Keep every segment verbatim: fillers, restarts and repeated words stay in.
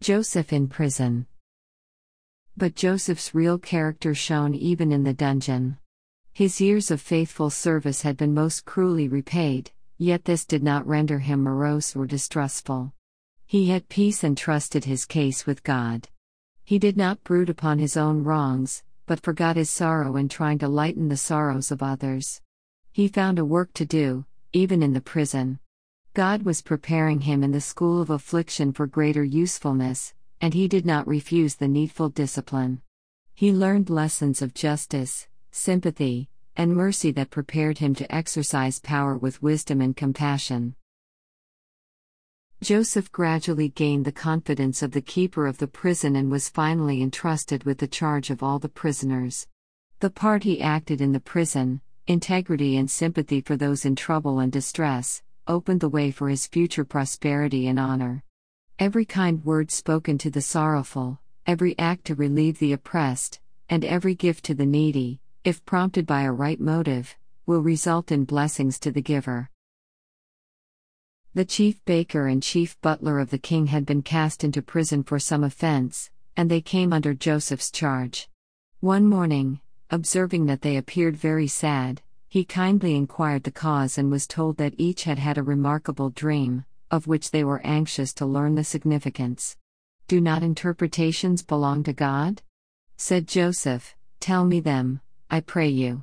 Joseph in prison. But Joseph's real character shone even in the dungeon. His years of faithful service had been most cruelly repaid, yet this did not render him morose or distrustful. He had peace and trusted his case with God. He did not brood upon his own wrongs, but forgot his sorrow in trying to lighten the sorrows of others. He found a work to do, even in the prison. God was preparing him in the school of affliction for greater usefulness, and he did not refuse the needful discipline. He learned lessons of justice, sympathy, and mercy that prepared him to exercise power with wisdom and compassion. Joseph gradually gained the confidence of the keeper of the prison and was finally entrusted with the charge of all the prisoners. The part he acted in the prison, integrity and sympathy for those in trouble and distress, opened the way for his future prosperity and honor. Every kind word spoken to the sorrowful, every act to relieve the oppressed, and every gift to the needy, if prompted by a right motive, will result in blessings to the giver. The chief baker and chief butler of the king had been cast into prison for some offense, and they came under Joseph's charge. One morning, observing that they appeared very sad, he kindly inquired the cause and was told that each had had a remarkable dream, of which they were anxious to learn the significance. "Do not interpretations belong to God?" said Joseph. "Tell me them, I pray you."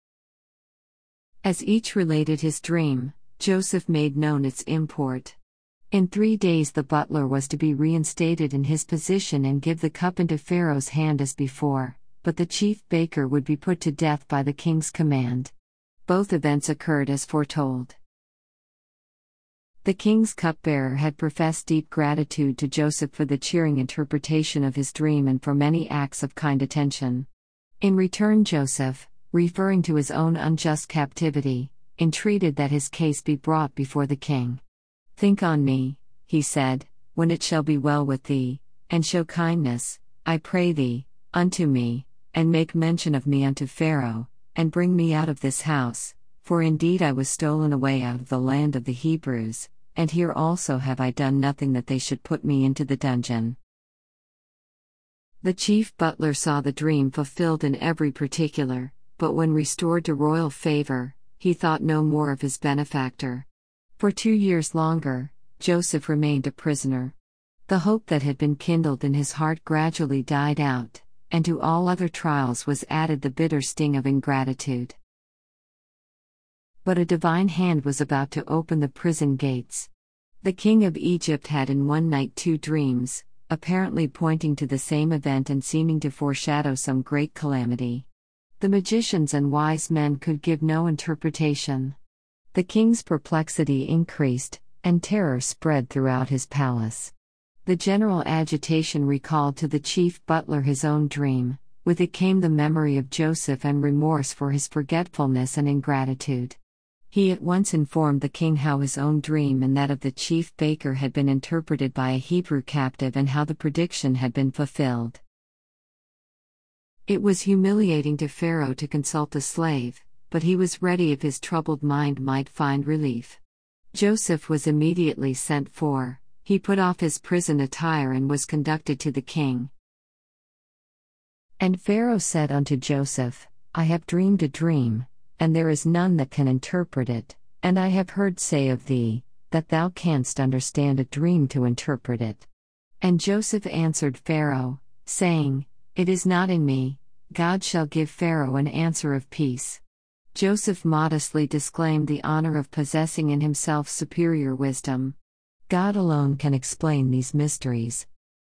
As each related his dream, Joseph made known its import. In three days the butler was to be reinstated in his position and give the cup into Pharaoh's hand as before, but the chief baker would be put to death by the king's command. Both events occurred as foretold. The king's cupbearer had professed deep gratitude to Joseph for the cheering interpretation of his dream and for many acts of kind attention. In return, Joseph, referring to his own unjust captivity, entreated that his case be brought before the king. "Think on me," he said, "when it shall be well with thee, and show kindness, I pray thee, unto me, and make mention of me unto Pharaoh, and bring me out of this house, for indeed I was stolen away out of the land of the Hebrews, and here also have I done nothing that they should put me into the dungeon." The chief butler saw the dream fulfilled in every particular, but when restored to royal favor, he thought no more of his benefactor. For two years longer, Joseph remained a prisoner. The hope that had been kindled in his heart gradually died out, and to all other trials was added the bitter sting of ingratitude. But a divine hand was about to open the prison gates. The king of Egypt had in one night two dreams, apparently pointing to the same event and seeming to foreshadow some great calamity. The magicians and wise men could give no interpretation. The king's perplexity increased, and terror spread throughout his palace. The general agitation recalled to the chief butler his own dream. With it came the memory of Joseph and remorse for his forgetfulness and ingratitude. He at once informed the king how his own dream and that of the chief baker had been interpreted by a Hebrew captive and how the prediction had been fulfilled. It was humiliating to Pharaoh to consult a slave, but he was ready if his troubled mind might find relief. Joseph was immediately sent for. He put off his prison attire and was conducted to the king. And Pharaoh said unto Joseph, I have dreamed a dream, and there is none that can interpret it, and I have heard say of thee, that thou canst understand a dream to interpret it. And Joseph answered Pharaoh, saying, It is not in me. God shall give Pharaoh an answer of peace. Joseph modestly disclaimed the honor of possessing in himself superior wisdom. God alone can explain these mysteries.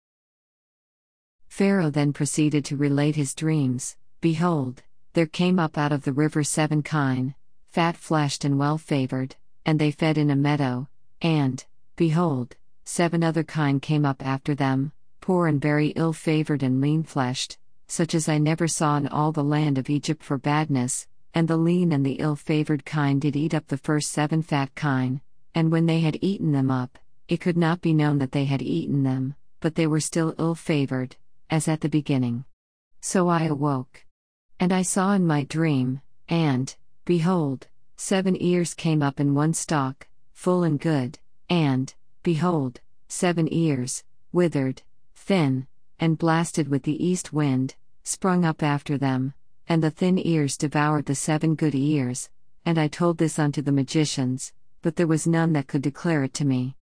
Pharaoh then proceeded to relate his dreams. Behold, there came up out of the river seven kine, fat-fleshed and well-favored, and they fed in a meadow, and, behold, seven other kine came up after them, poor and very ill-favored and lean-fleshed, such as I never saw in all the land of Egypt for badness, and the lean and the ill-favored kine did eat up the first seven fat kine, and when they had eaten them up, it could not be known that they had eaten them, but they were still ill-favored, as at the beginning. So I awoke. And I saw in my dream, and, behold, seven ears came up in one stalk, full and good, and, behold, seven ears, withered, thin, and blasted with the east wind, sprung up after them, and the thin ears devoured the seven good ears, and I told this unto the magicians, but there was none that could declare it to me.